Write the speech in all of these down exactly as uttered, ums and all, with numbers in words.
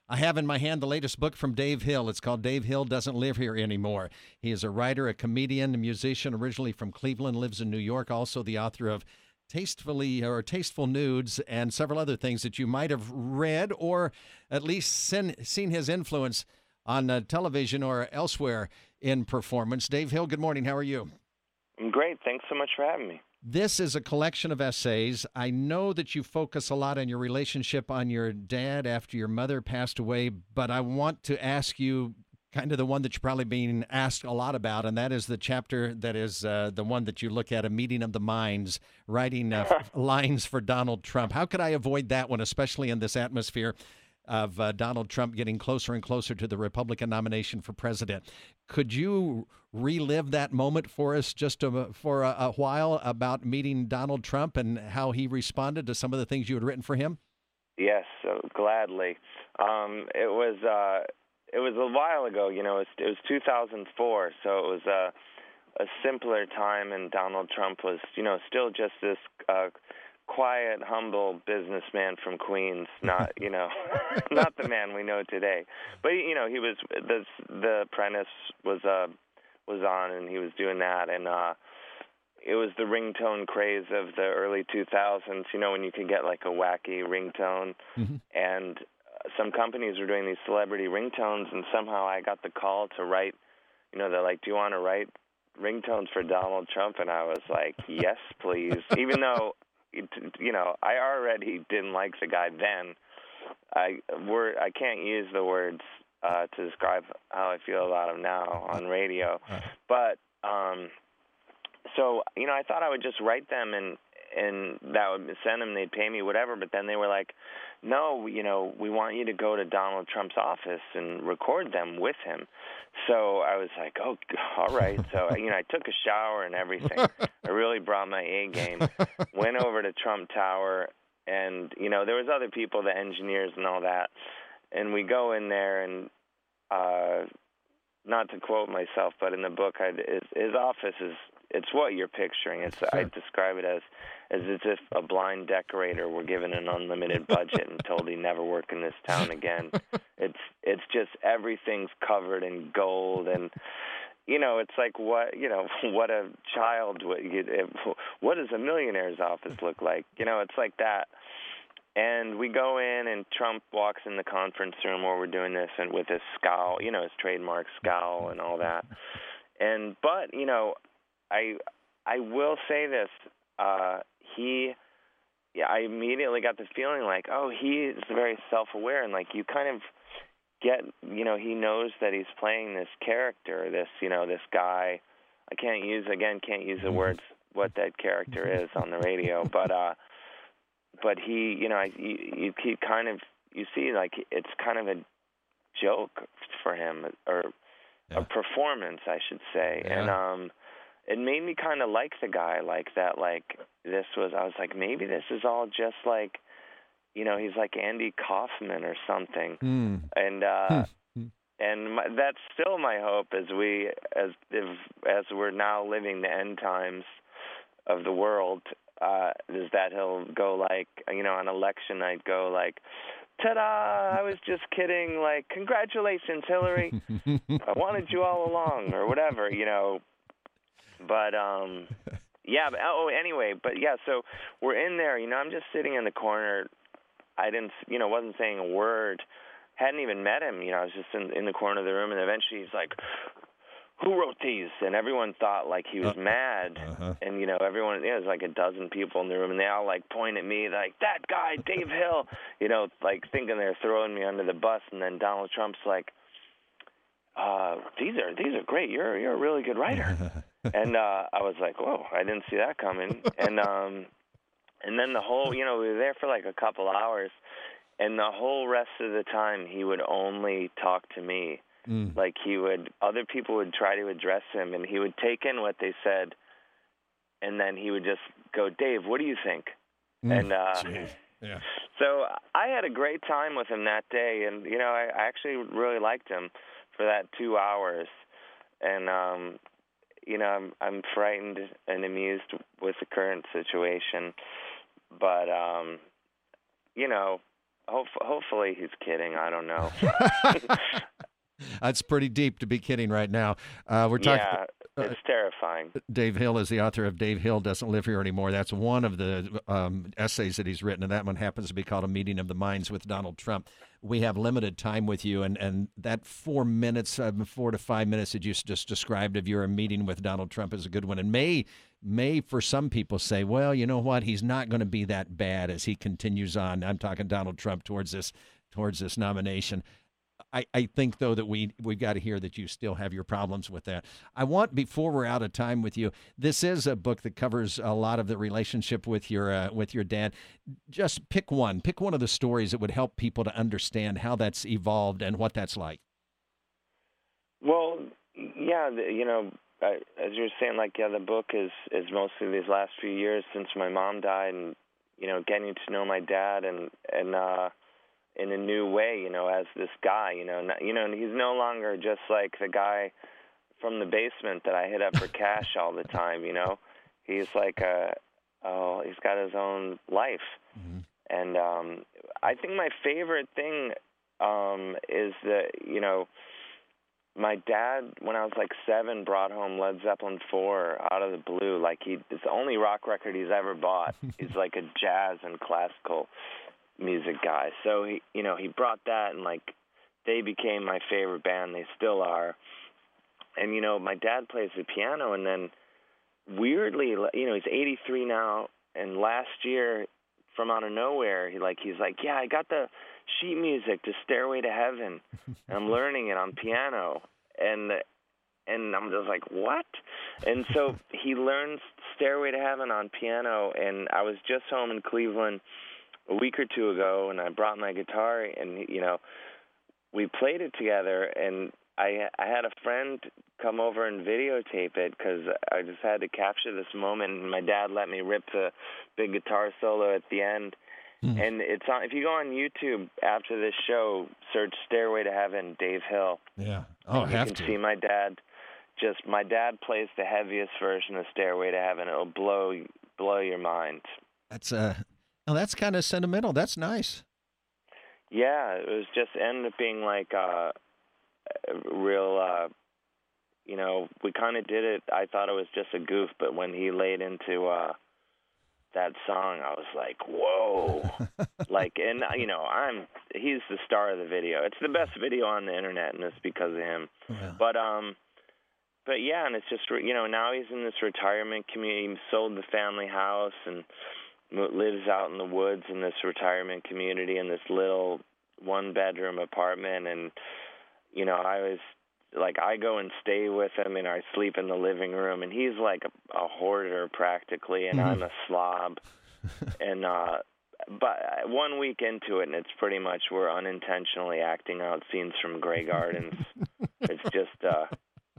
I have in my hand the latest book from Dave Hill. It's called Dave Hill Doesn't Live Here Anymore. He is a writer, a comedian, a musician, originally from Cleveland, lives in New York, also the author of Tastefully or Tasteful Nudes and several other things that you might have read or at least seen, seen his influence on uh, television or elsewhere in performance. Dave Hill, good morning. How are you? I'm great. Thanks so much for having me. This is a collection of essays. I know that you focus a lot on your relationship on your dad after your mother passed away, but I want to ask you kind of the one that you're probably being asked a lot about, and that is the chapter that is uh, the one that you look at, A Meeting of the Minds, writing uh, lines for Donald Trump. How could I avoid that one, especially in this atmosphere of uh, Donald Trump getting closer and closer to the Republican nomination for president? Could you relive that moment for us just a, for a, a while about meeting Donald Trump and how he responded to some of the things you had written for him? Yes, so gladly. Um, it was uh, it was a while ago. You know, it was, it was two thousand four, so it was a, a simpler time, and Donald Trump was, you know, still just this uh, quiet, humble businessman from Queens, not, you know, not the man we know today. But, you know, he was, the, the Apprentice was, uh, was on, and he was doing that, and uh, it was the ringtone craze of the early two thousands, you know, when you could get like a wacky ringtone, mm-hmm. and some companies were doing these celebrity ringtones, and somehow I got the call to write, you know, they're like, do you want to write ringtones for Donald Trump? And I was like, yes, please, even though, you know, I already didn't like the guy then. I word I can't use the words uh, to describe how I feel about him now on radio. But um, so you know, I thought I would just write them and and that would send them. They'd pay me whatever. But then they were like, no, you know, we want you to go to Donald Trump's office and record them with him. So I was like, oh, all right. So, you know, I took a shower and everything. I really brought my A game, went over to Trump Tower, and, you know, there was other people, the engineers and all that. And we go in there, and uh, not to quote myself, but in the book, I, his, his office is, it's what you're picturing. It's sure. I describe it as as if a blind decorator were given an unlimited budget and told he'd never work in this town again. It's it's just everything's covered in gold, and you know, it's like what you know what a child would what does a millionaire's office look like? You know, it's like that. And we go in, and Trump walks in the conference room where we're doing this, and with his scowl, you know, his trademark scowl and all that. And but you know. I I will say this. Uh, he, yeah, I immediately got the feeling like, oh, he is very self-aware, and like you kind of get, you know, he knows that he's playing this character, this, you know, this guy. I can't use again, can't use the words what that character is on the radio, but uh, but he, you know, I, you, you kind of you see like it's kind of a joke for him, or yeah. a performance, I should say, yeah. and um. It made me kind of like the guy, like that, like this was, I was like, maybe this is all just like, you know, he's like Andy Kaufman or something. Mm. And, uh, mm. and my, that's still my hope as we, as, if, as we're now living the end times of the world, uh, is that he'll go like, you know, on election night, go like, ta-da, I was just kidding, like, congratulations, Hillary. I wanted you all along, or whatever, you know. But, um, yeah, but, oh, anyway, but, yeah, so we're in there, you know, I'm just sitting in the corner. I didn't, you know, wasn't saying a word, hadn't even met him, you know, I was just in, in the corner of the room, and eventually he's like, who wrote these? And everyone thought, like, he was uh, mad, uh-huh. and, you know, everyone, you know, there's like a dozen people in the room, and they all, like, point at me, like, that guy, Dave Hill, you know, like, thinking they're throwing me under the bus, and then Donald Trump's like, uh, these are, these are great, you're, you're a really good writer. And uh, I was like, whoa, I didn't see that coming. And um, and then the whole, you know, we were there for like a couple hours, and the whole rest of the time he would only talk to me. Mm. Like he would, other people would try to address him, and he would take in what they said, and then he would just go, Dave, what do you think? Mm. And uh, yeah. So I had a great time with him that day, and, you know, I, I actually really liked him for that two hours. And, um, you know, I'm I'm frightened and amused with the current situation, but um, you know, hope, hopefully he's kidding. I don't know. That's pretty deep to be kidding right now. Uh, we're talking. Yeah, it's terrifying. Dave Hill is the author of Dave Hill Doesn't Live Here Anymore. That's one of the um, essays that he's written, and that one happens to be called A Meeting of the Minds with Donald Trump. We have limited time with you, and, and that four minutes, uh, four to five minutes that you just described of your meeting with Donald Trump is a good one, and may, may for some people say, well, you know what, he's not going to be that bad as he continues on. I'm talking Donald Trump towards this, towards this nomination. I, I think, though, that we, we've got to hear that you still have your problems with that. I want, before we're out of time with you, this is a book that covers a lot of the relationship with your uh, with your dad. Just pick one. Pick one of the stories that would help people to understand how that's evolved and what that's like. Well, yeah, the, you know, I, as you were saying, like, yeah, the book is, is mostly these last few years since my mom died and, you know, getting to know my dad and, and uh, in a new way, you know, as this guy, you know, not, you know, he's no longer just like the guy from the basement that I hit up for cash all the time, you know. He's like a, oh, he's got his own life. Mm-hmm. And um, I think my favorite thing um, is that, you know, my dad, when I was like seven, brought home Led Zeppelin four out of the blue. Like, he, it's the only rock record he's ever bought. He's like a jazz and classical music guy. So, he, you know, he brought that, and, like, they became my favorite band. They still are. And, you know, my dad plays the piano, and then weirdly, you know, he's eighty-three now, and last year, from out of nowhere, he like he's like, yeah, I got the sheet music to Stairway to Heaven, and I'm learning it on piano, and and I'm just like, what? And so he learns Stairway to Heaven on piano, and I was just home in Cleveland a week or two ago, and I brought my guitar, and, you know, we played it together, and I I had a friend come over and videotape it because I just had to capture this moment, and my dad let me rip the big guitar solo at the end. Mm. And it's on, if you go on YouTube after this show, search Stairway to Heaven, Dave Hill. Yeah. Oh, I have you can to. see my dad. Just my dad plays the heaviest version of Stairway to Heaven. It'll blow blow your mind. That's uh, oh, that's kind of sentimental. That's nice. Yeah, it was just ended up being like uh, a real. Uh, you know, we kind of did it. I thought it was just a goof, but when he laid into uh, that song, I was like, whoa. Like, and, you know, I'm, he's the star of the video. It's the best video on the internet, and it's because of him. Yeah. But, um, but yeah, and it's just, you know, now he's in this retirement community. He sold the family house and lives out in the woods in this retirement community in this little one-bedroom apartment. And, you know, I was, like, I go and stay with him, and I sleep in the living room, and he's like a, a hoarder practically, and mm-hmm. I'm a slob. and uh, but one week into it, and it's pretty much we're unintentionally acting out scenes from Grey Gardens. It's just uh,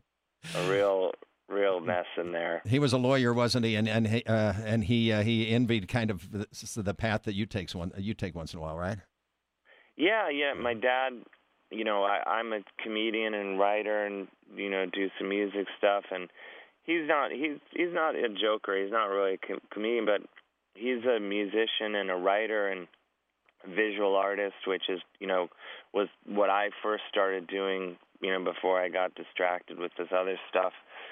a real, real mess in there. He was a lawyer, wasn't he? And and he uh, and he uh, he envied kind of the, the path that you takes one you take once in a while, right? Yeah, yeah. My dad. You know, I, I'm a comedian and writer, and, you know, do some music stuff. And he's not he's he's not a joker. He's not really a com- comedian, but he's a musician and a writer and a visual artist, which is, you know, was what I first started doing, you know, before I got distracted with this other stuff.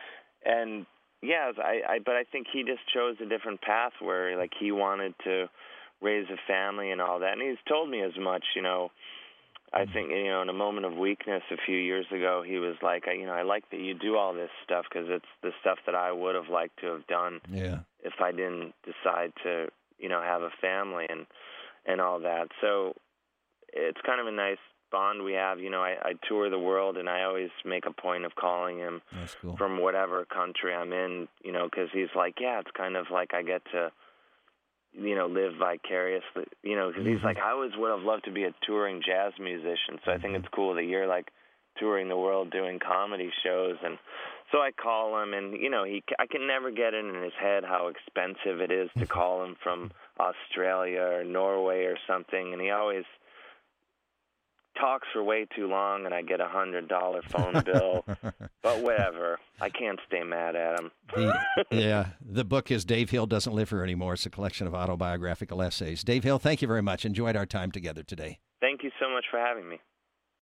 And yeah, I, I but I think he just chose a different path where, like, he wanted to raise a family and all that. And he's told me as much, you know. I think, you know, in a moment of weakness a few years ago, he was like, you know, I like that you do all this stuff because it's the stuff that I would have liked to have done yeah. if I didn't decide to, you know, have a family and and all that. So it's kind of a nice bond we have. You know, I, I tour the world, and I always make a point of calling him That's cool. from whatever country I'm in, you know, because he's like, yeah, it's kind of like I get to, you know, live vicariously, you know, because mm-hmm. he's like, I always would have loved to be a touring jazz musician. So I think it's cool that you're, like, touring the world doing comedy shows. And so I call him, and, you know, he I can never get it in his head how expensive it is to call him from Australia or Norway or something. And he always, talks for way too long, and I get a hundred dollar phone bill. But whatever, I can't stay mad at him. the, yeah, the book is Dave Hill Doesn't Live Here Anymore. It's a collection of autobiographical essays. Dave Hill, thank you very much. Enjoyed our time together today. Thank you so much for having me.